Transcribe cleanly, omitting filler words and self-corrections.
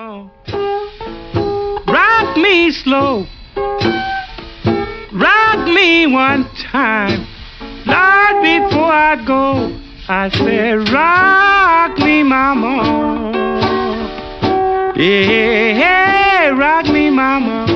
mama. Rock me slow. Rock me one time. Lord, before I go, I said, rock me, mama. Yeah, rock me, mama.